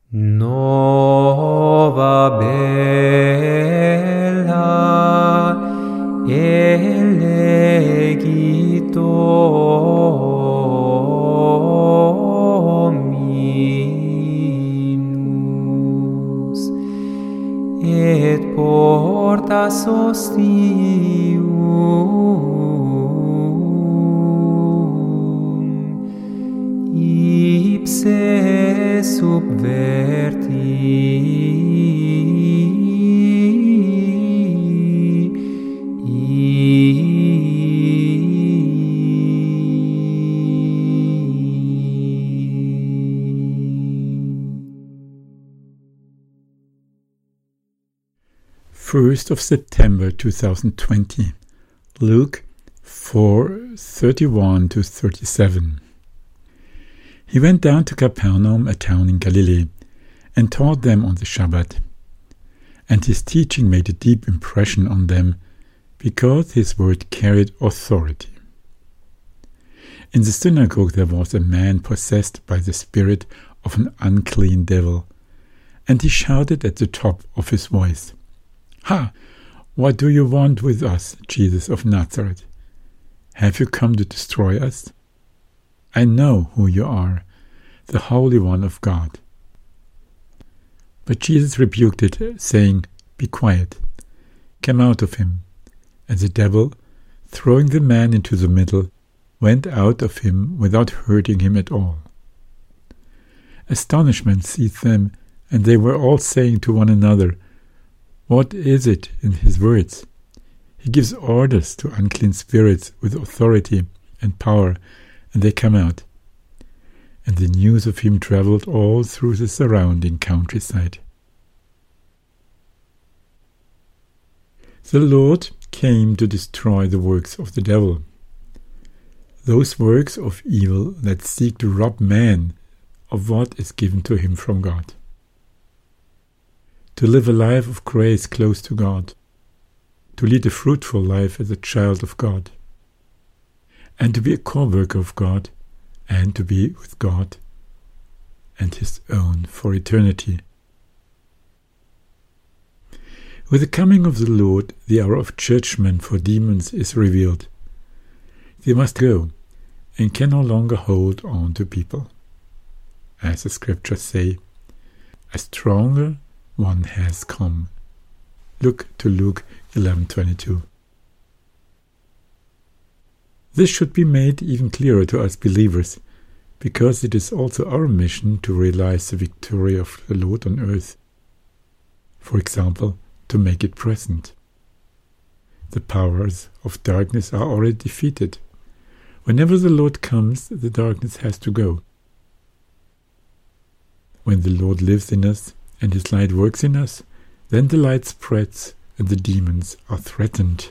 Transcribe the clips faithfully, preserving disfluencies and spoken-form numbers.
Nova bella elegito minus et portas ostium ipse subverti first of September two thousand twenty, Luke four thirty-one to thirty-seven. He went down to Capernaum, a town in Galilee, and taught them on the Shabbat. And his teaching made a deep impression on them, because his word carried authority. In the synagogue there was a man possessed by the spirit of an unclean devil, and he shouted at the top of his voice, "Ha! What do you want with us, Jesus of Nazareth? Have you come to destroy us? I know who you are, the Holy One of God." But Jesus rebuked it, saying, "Be quiet, come out of him." And the devil, throwing the man into the middle, went out of him without hurting him at all. Astonishment seized them, and they were all saying to one another, "What is it in his words? He gives orders to unclean spirits with authority and power, and they come out." And the news of him traveled all through the surrounding countryside. The Lord came to destroy the works of the devil, those works of evil that seek to rob man of what is given to him from God. To live a life of grace close to God, to lead a fruitful life as a child of God, and to be a co-worker of God, and to be with God and his own for eternity. With the coming of the Lord, the hour of judgment for demons is revealed. They must go, and can no longer hold on to people. As the scriptures say, a stronger one has come. Look to Luke eleven twenty-two. This should be made even clearer to us believers, because it is also our mission to realize the victory of the Lord on earth. For example, to make it present. The powers of darkness are already defeated. Whenever the Lord comes, the darkness has to go. When the Lord lives in us, and his light works in us, then the light spreads and the demons are threatened.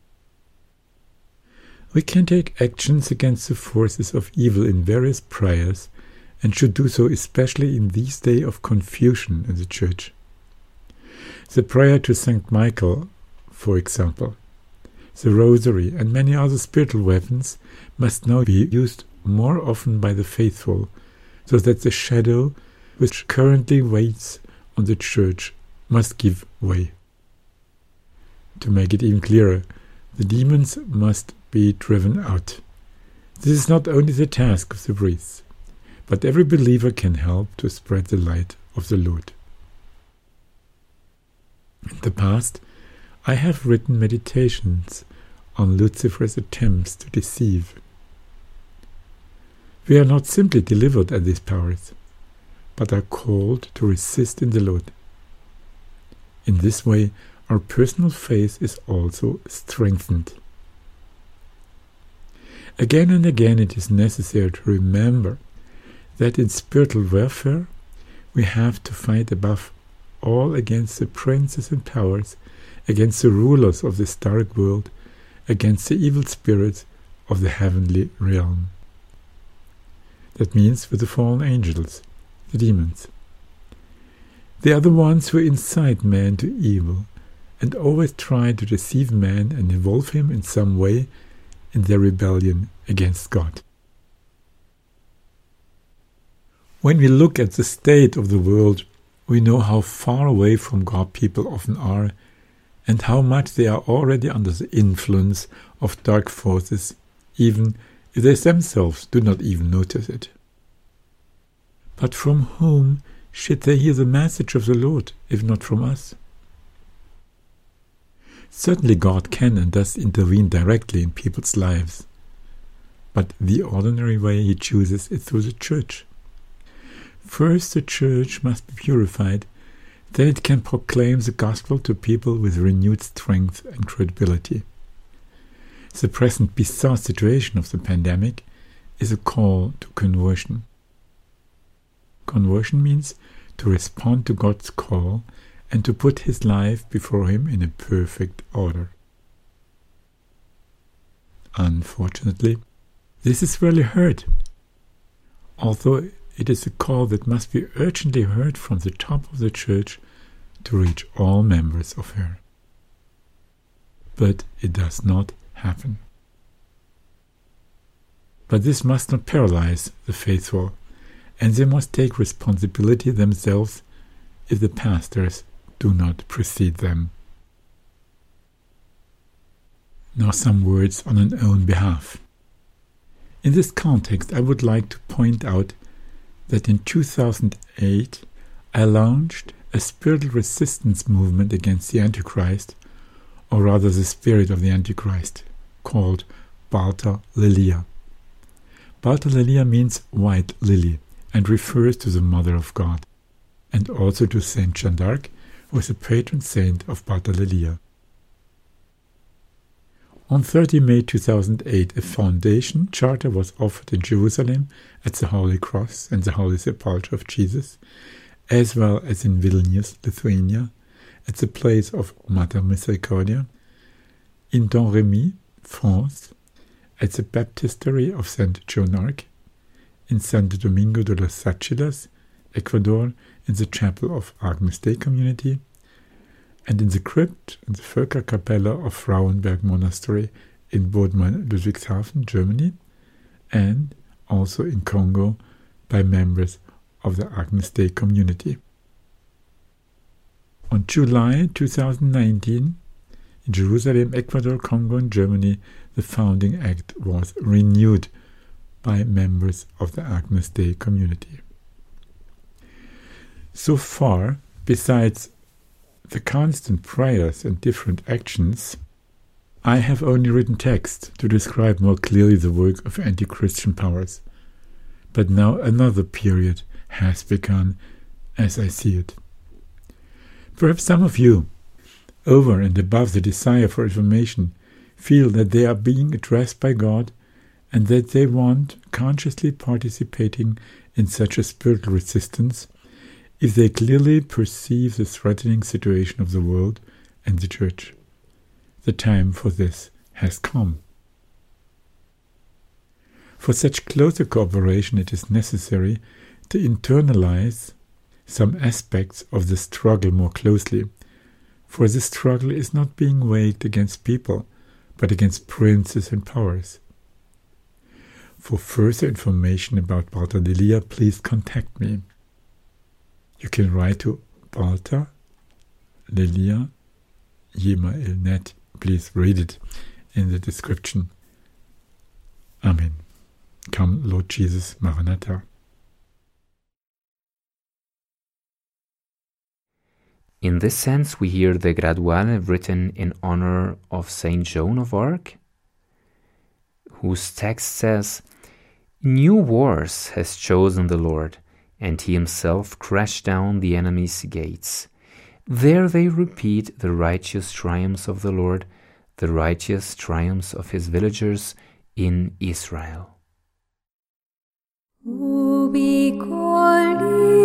We can take actions against the forces of evil in various prayers, and should do so especially in these days of confusion in the Church. The prayer to Saint Michael, for example, the Rosary and many other spiritual weapons must now be used more often by the faithful, so that the shadow which currently waits on the Church must give way. To make it even clearer, the demons must be driven out. This is not only the task of the priests, but every believer can help to spread the light of the Lord. In the past, I have written meditations on Lucifer's attempts to deceive. We are not simply delivered at these powers, but are called to resist in the Lord. In this way, our personal faith is also strengthened. Again and again it is necessary to remember that in spiritual warfare we have to fight above all against the princes and powers, against the rulers of this dark world, against the evil spirits of the heavenly realm. That means with the fallen angels, the demons. They are the ones who incite man to evil and always try to deceive man and involve him in some way in their rebellion against God. When we look at the state of the world, we know how far away from God people often are, and how much they are already under the influence of dark forces, even if they themselves do not even notice it. But from whom should they hear the message of the Lord, if not from us? Certainly God can and does intervene directly in people's lives, but the ordinary way he chooses is through the church. First, the church must be purified, then it can proclaim the gospel to people with renewed strength and credibility. The present bizarre situation of the pandemic is a call to conversion. Conversion means to respond to God's call and to put his life before him in a perfect order. Unfortunately, this is rarely heard, although it is a call that must be urgently heard from the top of the church to reach all members of her. But it does not happen. But this must not paralyze the faithful, and they must take responsibility themselves if the pastors do not precede them. Now some words on an own behalf. In this context, I would like to point out that in two thousand eight I launched a spiritual resistance movement against the Antichrist, or rather the spirit of the Antichrist, called Balta Lilia. Balta Lilia means white lily and refers to the Mother of God, and also to Saint Jeanne d'Arc, who is the patron saint of Balta Lilia. On the thirtieth of May two thousand eight, a foundation charter was offered in Jerusalem at the Holy Cross and the Holy Sepulchre of Jesus, as well as in Vilnius, Lithuania, at the place of Mater Misericordia, in Domremy, France, at the baptistery of Saint Joan d'Arc, in Santo Domingo de los Achilas, Ecuador, in the chapel of Agnus Dei Community, and in the crypt in the Völkerkapelle of Frauenberg Monastery in Bodmer, Ludwigshafen, Germany, and also in Congo by members of the Agnus Dei community. On July two thousand nineteen, in Jerusalem, Ecuador, Congo, and Germany, the founding act was renewed by members of the Agnus Dei community. So far, besides the constant prayers and different actions, I have only written text to describe more clearly the work of anti-Christian powers. But now another period has begun, as I see it. Perhaps some of you, over and above the desire for information, feel that they are being addressed by God and that they want consciously participating in such a spiritual resistance if they clearly perceive the threatening situation of the world and the Church. The time for this has come. For such closer cooperation, it is necessary to internalize some aspects of the struggle more closely, for this struggle is not being waged against people, but against princes and powers. For further information about Balta Lilia, please contact me. You can write to Balta Lilia Gmail dot net. Please read it in the description. Amen. Come, Lord Jesus, Maranatha. In this sense, we hear the Graduale written in honor of Saint Joan of Arc, whose text says, "New wars has chosen the Lord, and he himself crashed down the enemy's gates. There they repeat the righteous triumphs of the Lord, the righteous triumphs of his villagers in Israel." Ubi coli